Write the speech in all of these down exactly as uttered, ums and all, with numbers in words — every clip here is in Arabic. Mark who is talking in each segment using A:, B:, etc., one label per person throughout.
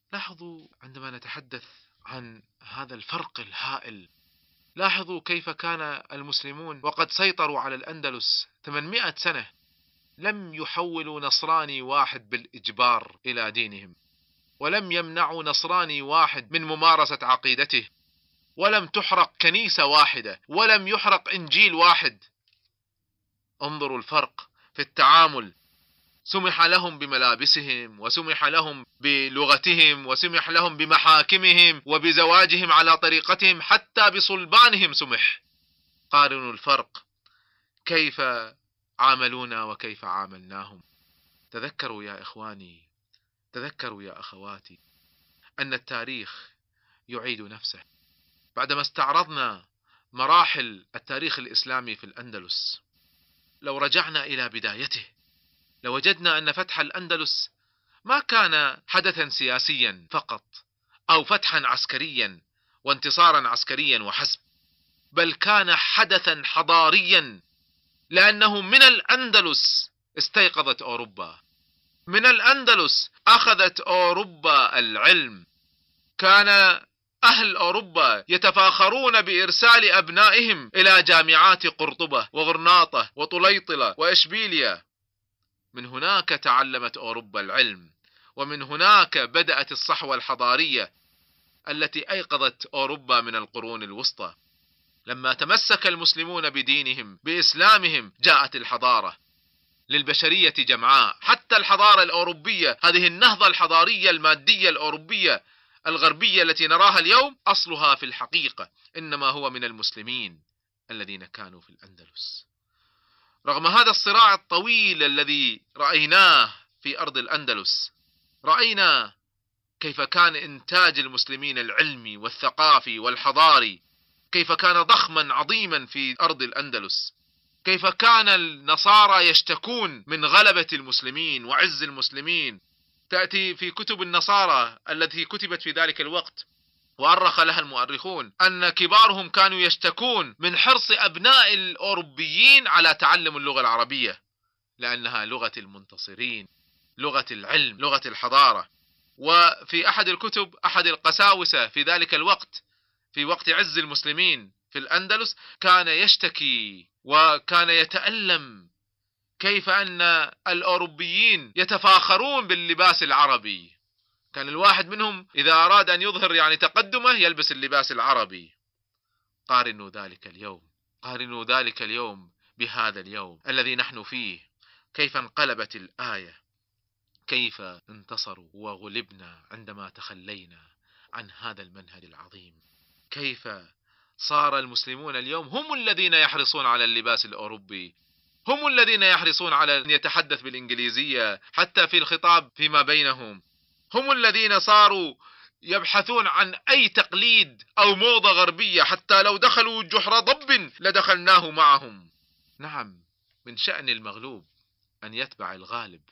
A: لاحظوا عندما نتحدث عن هذا الفرق الهائل، لاحظوا كيف كان المسلمون وقد سيطروا على الأندلس ثمانمائة سنة لم يحولوا نصراني واحد بالإجبار إلى دينهم، ولم يمنعوا نصراني واحد من ممارسة عقيدته، ولم تحرق كنيسة واحدة، ولم يحرق إنجيل واحد. انظروا الفرق في التعامل. سمح لهم بملابسهم، وسمح لهم بلغتهم، وسمح لهم بمحاكمهم وبزواجهم على طريقتهم، حتى بصلبانهم سمح. قارنوا الفرق، كيف عاملونا وكيف عاملناهم. تذكروا يا إخواني، تذكروا يا أخواتي، أن التاريخ يعيد نفسه. بعدما استعرضنا مراحل التاريخ الإسلامي في الأندلس، لو رجعنا إلى بدايته لوجدنا أن فتح الأندلس ما كان حدثا سياسيا فقط، أو فتحا عسكريا وانتصارا عسكريا وحسب، بل كان حدثا حضاريا، لأنه من الأندلس استيقظت أوروبا، من الأندلس أخذت أوروبا العلم. كان أهل أوروبا يتفاخرون بإرسال أبنائهم إلى جامعات قرطبة وغرناطة وطليطلة وإشبيلية. من هناك تعلمت أوروبا العلم، ومن هناك بدأت الصحوة الحضارية التي أيقظت أوروبا من القرون الوسطى. لما تمسك المسلمون بدينهم بإسلامهم جاءت الحضارة للبشرية جمعاء. حتى الحضارة الأوروبية، هذه النهضة الحضارية المادية الأوروبية الغربية التي نراها اليوم، أصلها في الحقيقة إنما هو من المسلمين الذين كانوا في الأندلس. رغم هذا الصراع الطويل الذي رأيناه في أرض الأندلس، رأينا كيف كان إنتاج المسلمين العلمي والثقافي والحضاري، كيف كان ضخما عظيما في أرض الأندلس، كيف كان النصارى يشتكون من غلبة المسلمين وعز المسلمين. تأتي في كتب النصارى التي كتبت في ذلك الوقت وأرخ لها المؤرخون أن كبارهم كانوا يشتكون من حرص أبناء الأوروبيين على تعلم اللغة العربية، لأنها لغة المنتصرين، لغة العلم، لغة الحضارة. وفي أحد الكتب أحد القساوسة في ذلك الوقت، في وقت عز المسلمين في الأندلس، كان يشتكي وكان يتألم كيف أن الأوروبيين يتفاخرون باللباس العربي. كان الواحد منهم إذا أراد أن يظهر يعني تقدمه يلبس اللباس العربي. قارنوا ذلك اليوم، قارنوا ذلك اليوم بهذا اليوم الذي نحن فيه. كيف انقلبت الآية، كيف انتصروا وغلبنا عندما تخلينا عن هذا المنهج العظيم. كيف صار المسلمون اليوم هم الذين يحرصون على اللباس الأوروبي، هم الذين يحرصون على أن يتحدث بالإنجليزية حتى في الخطاب فيما بينهم، هم الذين صاروا يبحثون عن أي تقليد أو موضة غربية، حتى لو دخلوا جحر ضب لدخلناه معهم. نعم، من شأن المغلوب أن يتبع الغالب،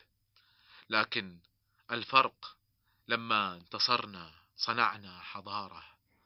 A: لكن الفرق لما انتصرنا صنعنا حضارة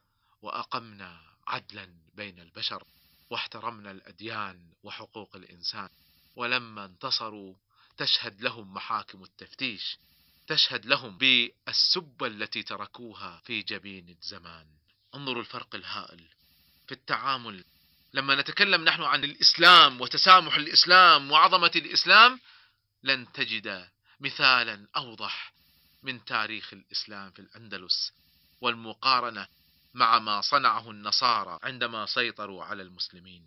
A: وأقمنا عدلا بين البشر واحترمنا الأديان وحقوق الإنسان. ولما انتصروا تشهد لهم محاكم التفتيش، تشهد لهم بالسبة التي تركوها في جبين الزمان. انظروا الفرق الهائل في التعامل. لما نتكلم نحن عن الإسلام وتسامح الإسلام وعظمة الإسلام، لن تجد مثالا أوضح من تاريخ الإسلام في الأندلس والمقارنة مع ما صنعه النصارى عندما سيطروا على المسلمين.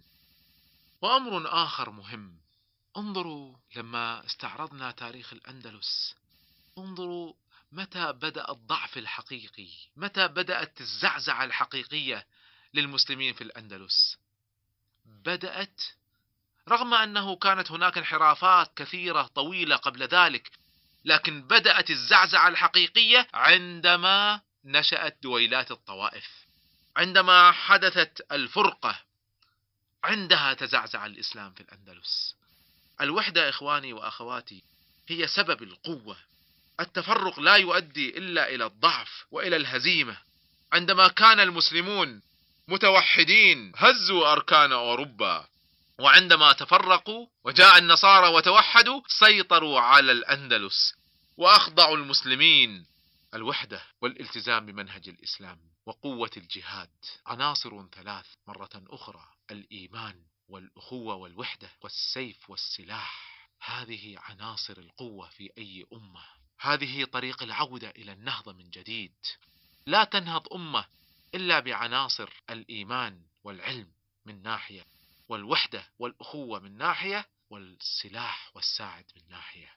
A: وأمر آخر مهم، انظروا لما استعرضنا تاريخ الأندلس، انظروا متى بدأ الضعف الحقيقي، متى بدأت الزعزعة الحقيقية للمسلمين في الأندلس. بدأت رغم أنه كانت هناك انحرافات كثيرة طويلة قبل ذلك، لكن بدأت الزعزعة الحقيقية عندما نشأت دويلات الطوائف، عندما حدثت الفرقة، عندها تزعزع الإسلام في الأندلس. الوحدة إخواني وأخواتي هي سبب القوة. التفرق لا يؤدي إلا إلى الضعف وإلى الهزيمة. عندما كان المسلمون متوحدين هزوا أركان أوروبا، وعندما تفرقوا وجاء النصارى وتوحدوا سيطروا على الأندلس وأخضعوا المسلمين. الوحدة والالتزام بمنهج الإسلام وقوة الجهاد عناصر ثلاث مرة أخرى: الإيمان والأخوة والوحدة والسيف والسلاح. هذه عناصر القوة في أي أمة. هذه طريق العودة إلى النهضة من جديد. لا تنهض أمة إلا بعناصر الإيمان والعلم من ناحية، والوحدة والأخوة من ناحية، والسلاح والساعد من ناحية.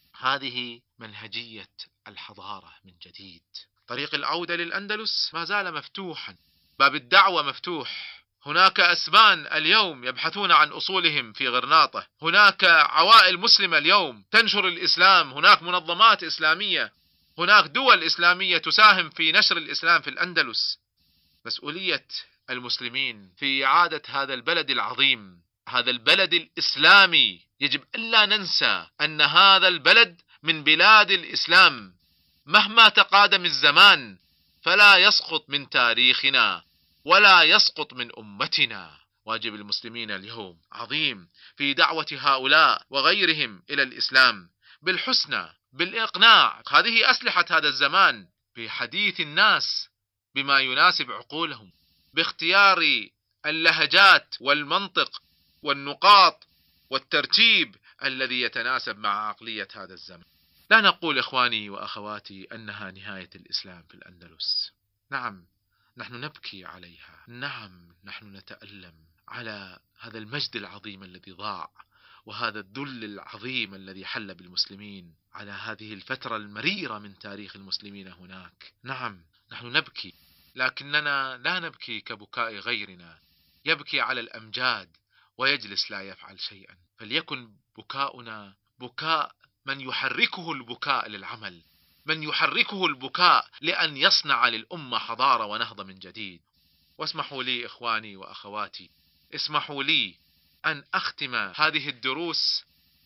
A: هذه منهجية الحضارة من جديد. طريق العودة للأندلس ما زال مفتوحا، باب الدعوة مفتوح. هناك أسبان اليوم يبحثون عن أصولهم في غرناطة، هناك عوائل مسلمة اليوم تنشر الإسلام، هناك منظمات إسلامية، هناك دول إسلامية تساهم في نشر الإسلام في الأندلس. مسؤولية المسلمين في إعادة هذا البلد العظيم، هذا البلد الإسلامي. يجب ألا ننسى أن هذا البلد من بلاد الإسلام، مهما تقادم الزمان فلا يسقط من تاريخنا ولا يسقط من أمتنا. واجب المسلمين اليوم عظيم في دعوة هؤلاء وغيرهم إلى الإسلام بالحسنى، بالإقناع. هذه أسلحة هذا الزمان، في حديث الناس بما يناسب عقولهم، باختيار اللهجات والمنطق والنقاط والترتيب الذي يتناسب مع عقلية هذا الزمن. لا نقول إخواني وأخواتي أنها نهاية الإسلام في الأندلس. نعم، نحن نبكي عليها، نعم نحن نتألم على هذا المجد العظيم الذي ضاع، وهذا الذل العظيم الذي حل بالمسلمين على هذه الفترة المريرة من تاريخ المسلمين هناك. نعم نحن نبكي، لكننا لا نبكي كبكاء غيرنا يبكي على الأمجاد ويجلس لا يفعل شيئا. فليكن بكاؤنا بكاء من يحركه البكاء للعمل، من يحركه البكاء لأن يصنع للأمة حضارة ونهضة من جديد. واسمحوا لي إخواني وأخواتي، اسمحوا لي أن أختم هذه الدروس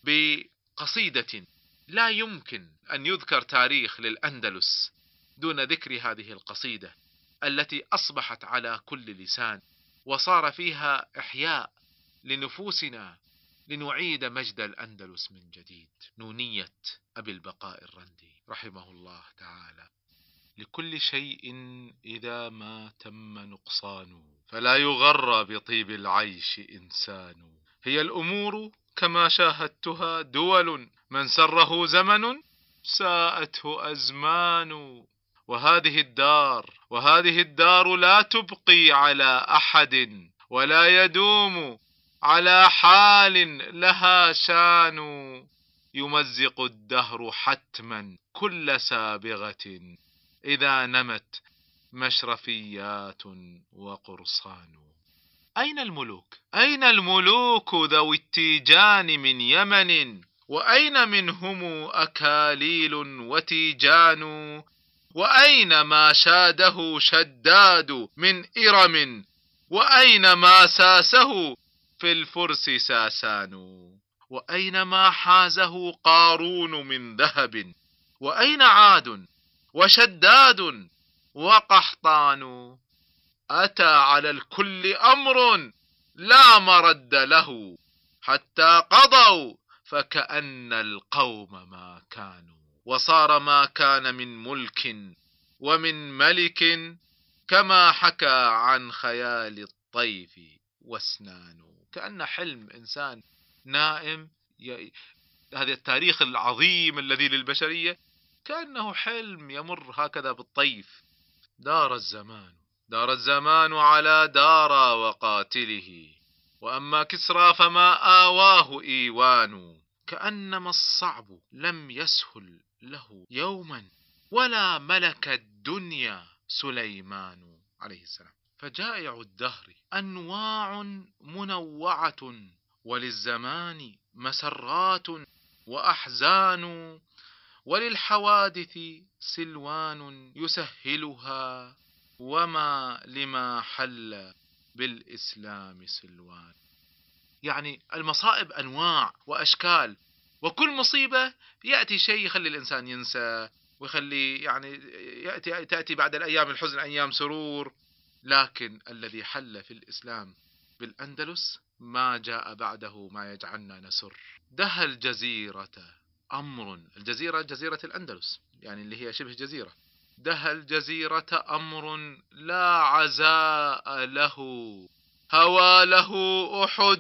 A: بقصيدة. لا يمكن أن يذكر تاريخ للأندلس دون ذكر هذه القصيدة التي أصبحت على كل لسان، وصار فيها إحياء لنفوسنا لنعيد مجد الأندلس من جديد. نونية أبي البقاء الرندي رحمه الله تعالى: لكل شيء إذا ما تم نقصان، فلا يغر بطيب العيش إنسان. هي الأمور كما شاهدتها دول، من سره زمن ساءته أزمان. وهذه الدار وهذه الدار لا تبقي على أحد، ولا يدوم على حال لها شان. يمزق الدهر حتما كل سابغة إذا نمت مشرفيات وقرصان. أين الملوك؟ أين الملوك ذوي التيجان من يمن؟ وأين منهم أكاليل وتيجان؟ وأين ما شاده شداد من إرم؟ وأين ما ساسه في الفرس ساسان؟ وأين ما حازه قارون من ذهب؟ وأين عاد وشداد وقحطان؟ أتى على الكل أمر لا مرد له، حتى قضوا فكأن القوم ما كانوا. وصار ما كان من ملك ومن ملك كما حكى عن خيال الطيف واسنان. كأن حلم إنسان نائم، ي... هذا التاريخ العظيم الذي للبشرية كأنه حلم يمر هكذا بالطيف. دار الزمان دار الزمان على دار وقاتله، وأما كسرى فما آواه إيوان. كأنما الصعب لم يسهل له يوما، ولا ملك الدنيا سليمان عليه السلام. فجائع الدهر أنواع منوعة، وللزمان مسرات وأحزان، وللحوادث سلوان يسهلها، وما لما حل بالإسلام سلوان. يعني المصائب أنواع وأشكال، وكل مصيبة يأتي شيء يخلي الإنسان ينسى، ويخلي يعني يأتي تأتي بعد الأيام الحزن أيام سرور. لكن الذي حل في الإسلام بالأندلس ما جاء بعده ما يجعلنا نسر. دها الجزيرة أمر، الجزيرة جزيرة الأندلس يعني اللي هي شبه جزيرة، دها الجزيرة أمر لا عزاء له، هوى له أحد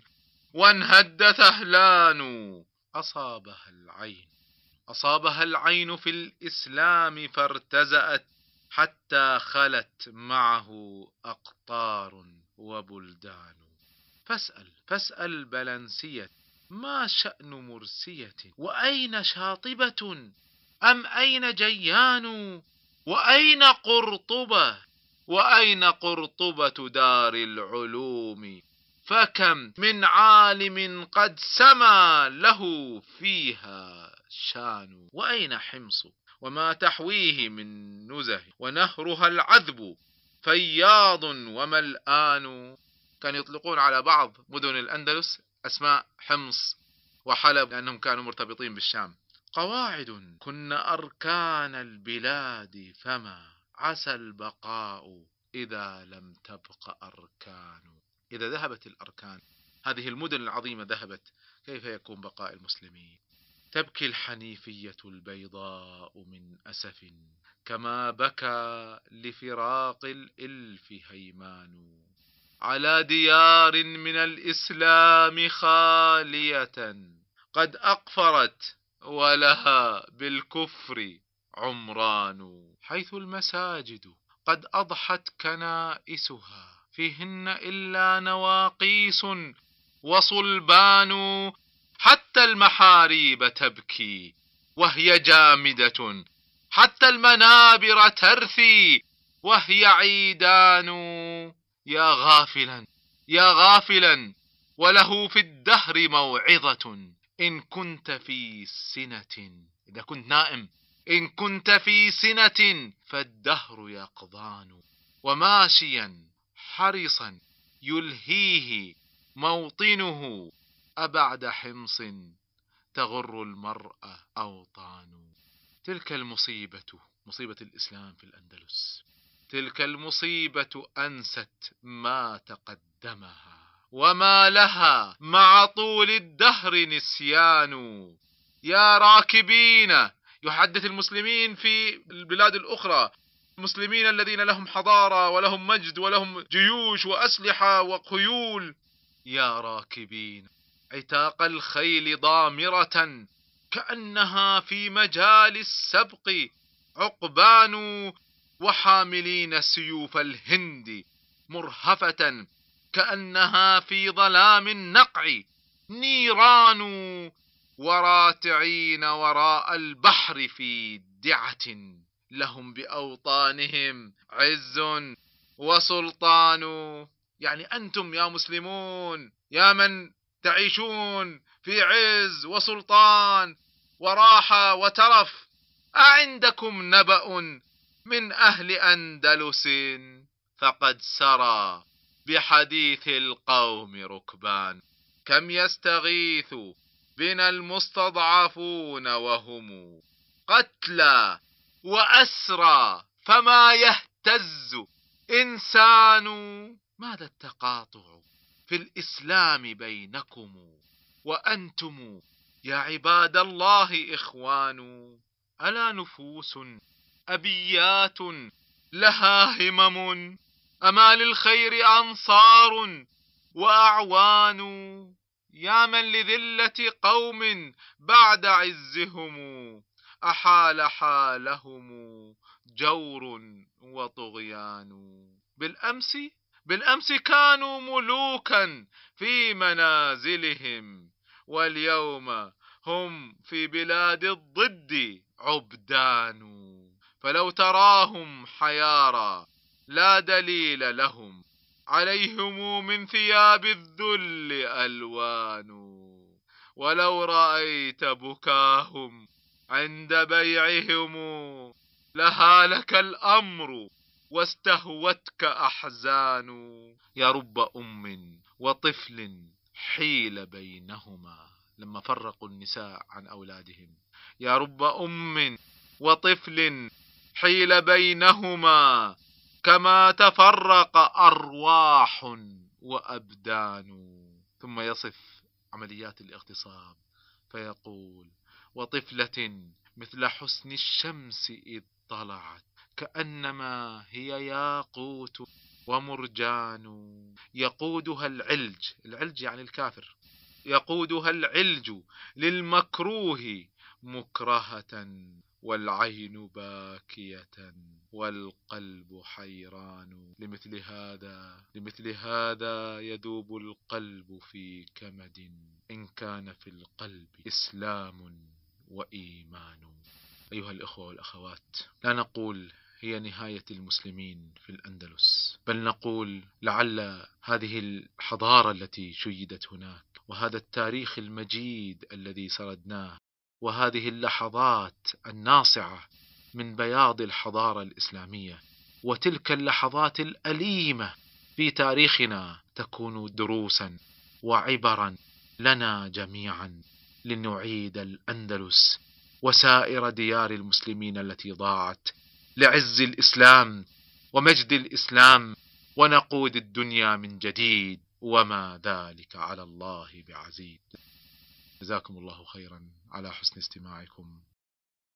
A: وانهد ثهلان. أصابها العين أصابها العين في الإسلام فارتزأت، حتى خلت معه أقطار وبلدان. فاسأل فاسأل بلنسية ما شأن مرسية، وأين شاطبة أم أين جيان، وأين قرطبة وأين قرطبة دار العلوم، فكم من عالم قد سما له فيها شان. وأين حمص وما تحويه من نزه، ونهرها العذب فياض وملآن. كان يطلقون على بعض مدن الأندلس أسماء حمص وحلب لأنهم كانوا مرتبطين بالشام. قواعد كن أركان البلاد، فما عسى البقاء إذا لم تبق أركان. إذا ذهبت الأركان، هذه المدن العظيمة ذهبت، كيف يكون بقاء المسلمين؟ تبكي الحنيفية البيضاء من أسف، كما بكى لفراق الإلف هيمان. على ديار من الإسلام خالية، قد أقفرت ولها بالكفر عمران. حيث المساجد قد أضحت كنائسها، فيهن إلا نواقيس وصلبان. حتى المحاريب تبكي وهي جامدة، حتى المنابر ترثي وهي عيدان. يا غافلا يا غافلا وله في الدهر موعظة، إن كنت في سنة، إذا كنت نائم، إن كنت في سنة فالدهر يقظان. وماشيا حرصا يلهيه موطنه، أبعد حمص تغر المرأة أوطان. تلك المصيبة، مصيبة الإسلام في الأندلس، تلك المصيبة أنست ما تقدمها، وما لها مع طول الدهر نسيان. يا راكبين، يحدث المسلمين في البلاد الأخرى، المسلمين الذين لهم حضارة ولهم مجد ولهم جيوش وأسلحة وخيول. يا راكبين عتاق الخيل ضامرة، كأنها في مجال السبق عقبان. وحاملين سيوف الهند مرهفة، كأنها في ظلام النقع نيران. وراتعين وراء البحر في دعة، لهم بأوطانهم عز وسلطان. يعني أنتم يا مسلمون، يا من تعيشون في عز وسلطان وراحة وترف، أعندكم نبأ من أهل أندلس؟ فقد سرى بحديث القوم ركبان. كم يستغيث بنا المستضعفون وهم قتلى وأسرى، فما يهتز إنسان. ماذا التقاطع في الإسلام بينكم وأنتم يا عباد الله إخوان؟ ألا نفوس أبيات لها همم، أما للخير أنصار وأعوان. يا من لذلة قوم بعد عزهم أحال حالهم جور وطغيان. بالأمس بالأمس كانوا ملوكا في منازلهم، واليوم هم في بلاد الضد عبدان. فلو تراهم حيارى لا دليل لهم، عليهم من ثياب الذل ألوان. ولو رأيت بكاهم عند بيعهم، لهالك الأمر واستهوتك أحزان. يا رب أم وطفل حيل بينهما، لما فرقوا النساء عن أولادهم، يا رب أم وطفل حيل بينهما، كما تفرق أرواح وأبدان. ثم يصف عمليات الاغتصاب فيقول: وطفلة مثل حسن الشمس إذ طلعت كأنما هي ياقوت ومرجان يقودها العلج، العلج يعني الكافر، يقودها العلج للمكروه مكرهة، والعين باكية والقلب حيران. لمثل هذا لمثل هذا يذوب القلب في كمد، إن كان في القلب إسلام وإيمان. أيها الإخوة والأخوات، لا نقول هي نهاية المسلمين في الأندلس، بل نقول لعل هذه الحضارة التي شيدت هناك، وهذا التاريخ المجيد الذي سردناه، وهذه اللحظات الناصعة من بياض الحضارة الإسلامية، وتلك اللحظات الأليمة في تاريخنا، تكون دروسا وعبرا لنا جميعا، لنعيد الأندلس وسائر ديار المسلمين التي ضاعت لعز الإسلام ومجد الإسلام، ونقود الدنيا من جديد، وما ذلك على الله بعزيز. جزاكم الله خيرا على حسن استماعكم.